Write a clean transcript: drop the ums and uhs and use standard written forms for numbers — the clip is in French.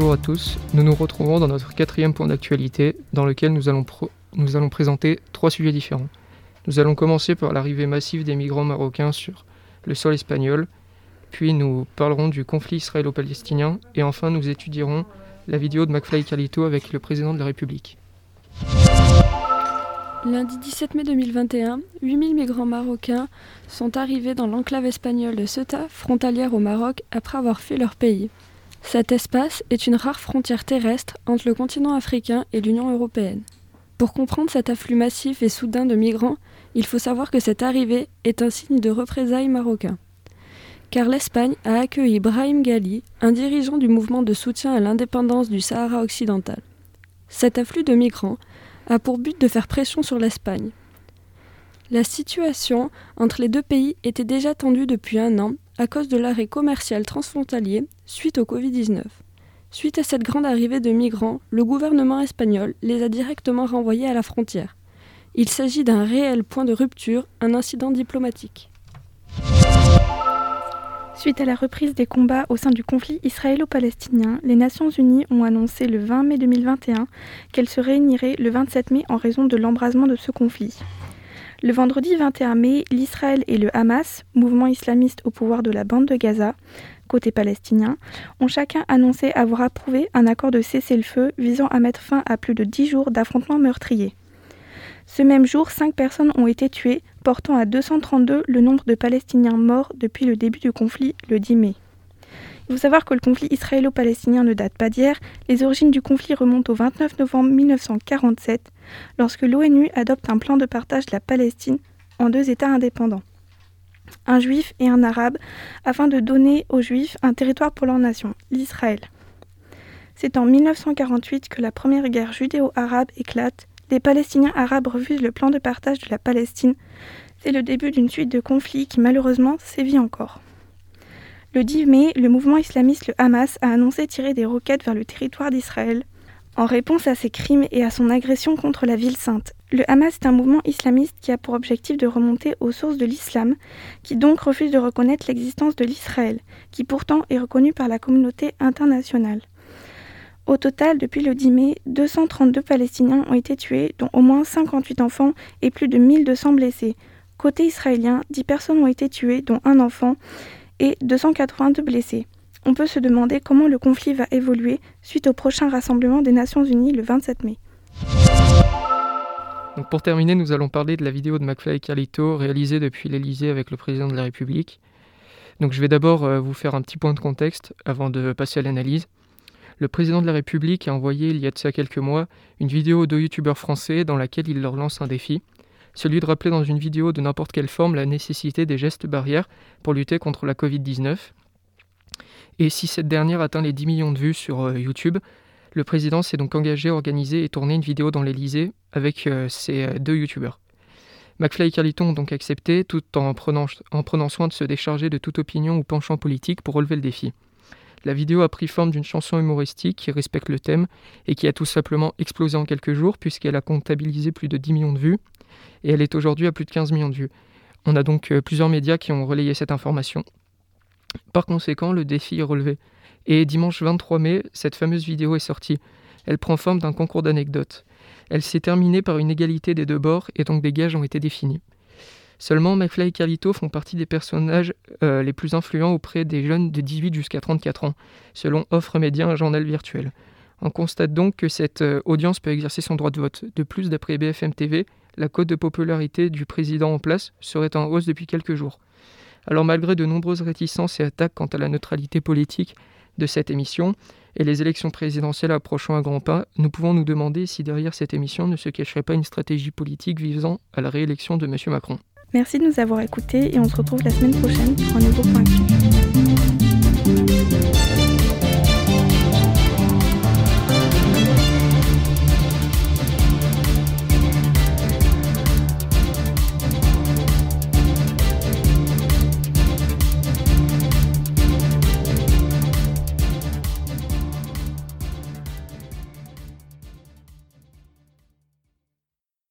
bonjour à tous. Nous nous retrouvons dans notre 4e point d'actualité, dans lequel nous allons présenter 3 sujets différents. Nous allons commencer par l'arrivée massive des migrants marocains sur le sol espagnol, puis nous parlerons du conflit israélo-palestinien, et enfin nous étudierons la vidéo de McFly et Carlito avec le président de la République. Lundi 17 mai 2021, 8000 migrants marocains sont arrivés dans l'enclave espagnole de Ceuta, frontalière au Maroc, après avoir fui leur pays. Cet espace est une rare frontière terrestre entre le continent africain et l'Union européenne. Pour comprendre cet afflux massif et soudain de migrants, il faut savoir que cette arrivée est un signe de représailles marocain. Car l'Espagne a accueilli Brahim Ghali, un dirigeant du mouvement de soutien à l'indépendance du Sahara occidental. Cet afflux de migrants a pour but de faire pression sur l'Espagne. La situation entre les deux pays était déjà tendue depuis 1 an à cause de l'arrêt commercial transfrontalier suite au Covid-19. Suite à cette grande arrivée de migrants, le gouvernement espagnol les a directement renvoyés à la frontière. Il s'agit d'un réel point de rupture, un incident diplomatique. Suite à la reprise des combats au sein du conflit israélo-palestinien, les Nations Unies ont annoncé le 20 mai 2021 qu'elles se réuniraient le 27 mai en raison de l'embrasement de ce conflit. Le vendredi 21 mai, l'Israël et le Hamas, mouvement islamiste au pouvoir de la bande de Gaza, côté palestinien, ont chacun annoncé avoir approuvé un accord de cessez-le-feu visant à mettre fin à plus de 10 jours d'affrontements meurtriers. Ce même jour, 5 personnes ont été tuées, portant à 232 le nombre de Palestiniens morts depuis le début du conflit, le 10 mai. Il faut savoir que le conflit israélo-palestinien ne date pas d'hier. Les origines du conflit remontent au 29 novembre 1947, lorsque l'ONU adopte un plan de partage de la Palestine en 2 États indépendants, un juif et un arabe, afin de donner aux juifs un territoire pour leur nation, l'Israël. C'est en 1948 que la première guerre judéo-arabe éclate. Les Palestiniens arabes refusent le plan de partage de la Palestine. C'est le début d'une suite de conflits qui malheureusement sévit encore. Le 10 mai, le mouvement islamiste le Hamas a annoncé tirer des roquettes vers le territoire d'Israël en réponse à ses crimes et à son agression contre la ville sainte. Le Hamas est un mouvement islamiste qui a pour objectif de remonter aux sources de l'islam, qui donc refuse de reconnaître l'existence de l'Israël, qui pourtant est reconnu par la communauté internationale. Au total, depuis le 10 mai, 232 Palestiniens ont été tués, dont au moins 58 enfants et plus de 1200 blessés. Côté israélien, 10 personnes ont été tuées, dont un enfant, et 282 blessés. On peut se demander comment le conflit va évoluer suite au prochain rassemblement des Nations Unies le 27 mai. Donc pour terminer, nous allons parler de la vidéo de McFly et Carlito réalisée depuis l'Elysée avec le président de la République. Donc je vais d'abord vous faire un petit point de contexte avant de passer à l'analyse. Le président de la République a envoyé il y a de ça quelques mois une vidéo aux 2 youtubeurs français dans laquelle il leur lance un défi, celui de rappeler dans une vidéo de n'importe quelle forme la nécessité des gestes barrières pour lutter contre la Covid-19. Et si cette dernière atteint les 10 millions de vues sur YouTube, le président s'est donc engagé à organiser et tourner une vidéo dans l'Elysée avec ces 2 youtubeurs. McFly et Carlito ont donc accepté, tout en prenant soin de se décharger de toute opinion ou penchant politique pour relever le défi. La vidéo a pris forme d'une chanson humoristique qui respecte le thème et qui a tout simplement explosé en quelques jours puisqu'elle a comptabilisé plus de 10 millions de vues et elle est aujourd'hui à plus de 15 millions de vues. On a donc plusieurs médias qui ont relayé cette information. Par conséquent, le défi est relevé. Et dimanche 23 mai, cette fameuse vidéo est sortie. Elle prend forme d'un concours d'anecdotes. Elle s'est terminée par une égalité des 2 bords et donc des gages ont été définis. Seulement, McFly et Carlito font partie des personnages les plus influents auprès des jeunes de 18 jusqu'à 34 ans, selon Offre Média, un journal virtuel. On constate donc que cette audience peut exercer son droit de vote. De plus, d'après BFM TV, la cote de popularité du président en place serait en hausse depuis quelques jours. Alors malgré de nombreuses réticences et attaques quant à la neutralité politique de cette émission, et les élections présidentielles approchant à grands pas, nous pouvons nous demander si derrière cette émission ne se cacherait pas une stratégie politique visant à la réélection de M. Macron. Merci de nous avoir écoutés et on se retrouve la semaine prochaine pour un nouveau point actu.